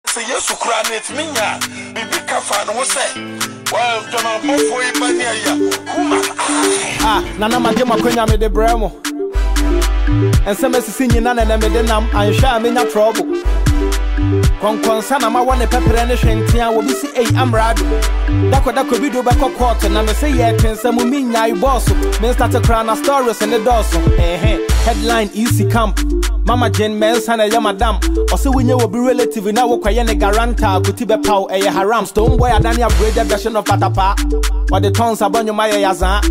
say yes to cranit minya bibi kafa no say well jama mofo ibania ya nana made makonya me de bremo ensema sisi nyina na me de nam anhwa me nya trouble konkonsa na ma wone pepere ne hwentia wo bi si amrado dako bido be court na me say ye twensa mu minya I boss me start to cry na stories and the doors headline easy camp Mama Jane Mensa na ya madam ose wenye wo be relative na wo kwaye ne garanta kuti be paw haram stone boy adani upgrade version of patapa what the tons abonyo maye yaza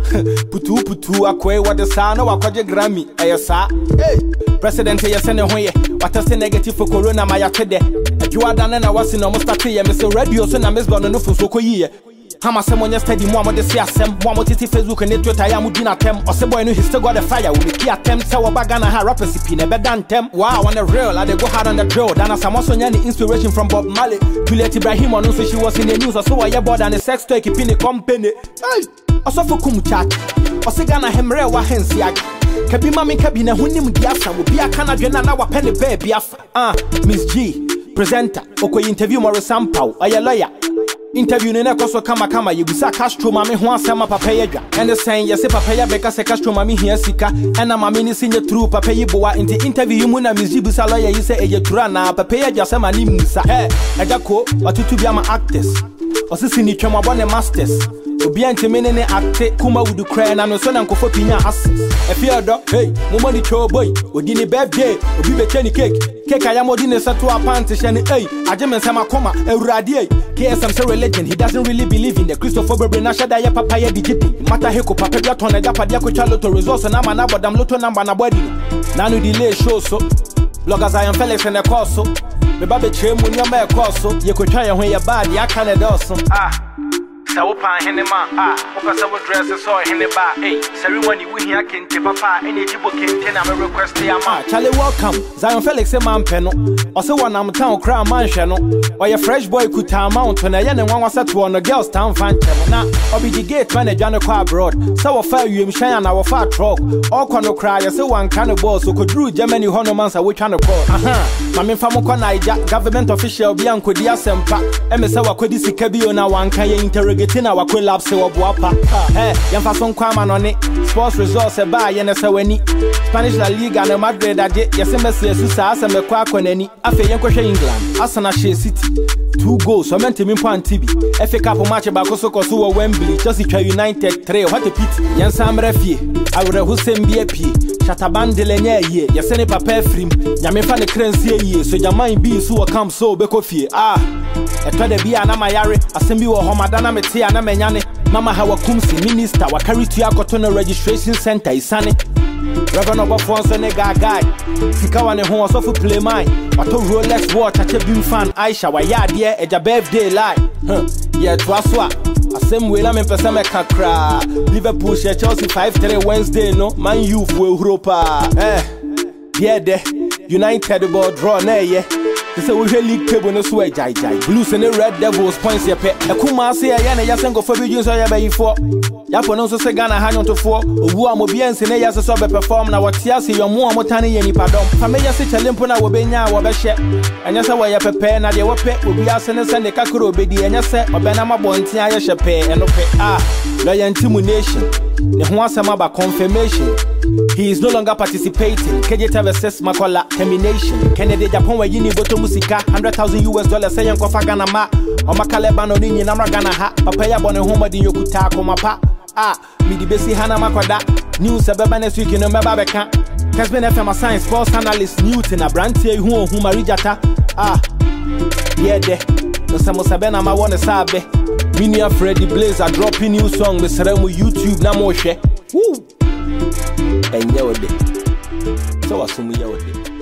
putu akwe what the sa na wakoje Grammy sa hey president ye sene hoye what say negative for corona maya tede adwada na wasi no start ye me say radio so na mesbo no fo so koyiye Hama semonye steady mo amode si asem mo amotiti Facebook and Twitter ya mudina tem ose boy no he still got the fire we make attempt say wabaga na ha rapper sipi ne bedantem wow on the real I dey go hard on the drill dan asamoso nya ni inspiration from Bob Marley Juliet Ibrahim on so she was in the news so why board and the sex toy keep in the company hey osofo kum chat ose Ghana hemre wa hensi ag kabi mami kabi na hunim diasa wo bia kana dwena na wa pene baby afa Miss G presenter okoyi interview mo resampau aye lawyer Interview ne koso kama yebusa Castro mame ho asema papa yedwa and the saying yes papa ya beka se Castro mame hia sika and na mame ni sinye true papa yiboa into interview mu na mizibusa lawyer yi say eye true na papa yedwa sema ni musa ejako watutu bia ma actors osisi ni twema bone masters obi antemene ne acte kuma wudu cry na no so na nkofo pinya access efiodo hey mo ni cho boy odi ni birthday obi be cheni cake ayamodi ne seto apante hye ne hey ageme nsema koma ewurade KSM say religion he doesn't really believe in the Christopher Bebre na shada ya papa ya digiti mata heko papa bia ton na japa dia ko chaloto resource na ma na bodam loto number na body na no delay show so bloggers I am Felix and the course so me ba be chemu nyama e course so ye ko twa ye ho ye bad ya kan e do so Sa wopan hene ma opasa wo dress so hene ba ceremony we here kente papa ene jibo kente na me request ya ma Charlie welcome Zion Felix e man pe no o se wona am town kra man hwe no o ye fresh boy kuta amount na ye ne nwanwa seto no girls town fan che na obi the gate man adwane kwa abroad so wo fa wiem hwan na wo fa truck o kono kra ye se wan kan boss so kodru Germany hono man sa wo twa no call ma me fa mo ko Naija government official bi ankodi asempa e me se wakodi sika bi o na wan kan ye interrogate na wa collapse wo boapa yamfa son kwa manone sports results e ba ye ne se wani Spanish La Liga na Madrid ade yese Messi esusa asa me kwa akwanani afa yen kohwe England Arsenal Shea City 2 goals so mentimi mpan tibi FA Cup match ba koso koso wo Wembley Chelsea United 3 what a pity yen samre fie awre Hussein Biepi Shatabandele nya ye yese ne papa frim nyame fa ne kransi ye so jaman bi so wo camp so be kofie eto de bia na mayare asembi wo homadana mete ya na menyane mama hawa kumsi minister wa carry to akoto no registration center isane Reverend Obafonso ne gaga sika wane ho osofu play mine wato Rolex watch ache bin fan Aisha wa yade eja birthday lie ye to aswa asem we la me pesa me kakra Liverpool share Chelsea 5-3 Wednesday no Man U for Europa de United ball draw na ye This is a league table no swear jai Blues and the Red Devils points your pet. A Kumasi a yana yasengo for videos I ever for. Yapon so say Ghana hang on to 4. Uwa mobians in a yas so be perform na what yasi your more motani any pardon. Familiar sit a limpona wobenya wabeshe. And yasa way up a pen na de wape will be as and the kakuro bedi and yasa or benama bontia yashape and ope lawyer intimidation. Nehuasamaba confirmation. He is no longer participating. Kejeta vs Makola termination. Kennedy Japan we yini boto musika $100,000 say yanko fagana ma. O makale bano nini namra gana ha. Papaya bone homa di yokuta ko mapa. Midi besi hana makwada. News abeba next week no meba beka. Kasben FM science sports analyst Newton a brantie hu hu marijata. No samosabena ma wone sabe. Minia Freddy Blaze a dropping new song with Seremu YouTube na mo hwe. Woo! Enye ode. So asumi ya ode.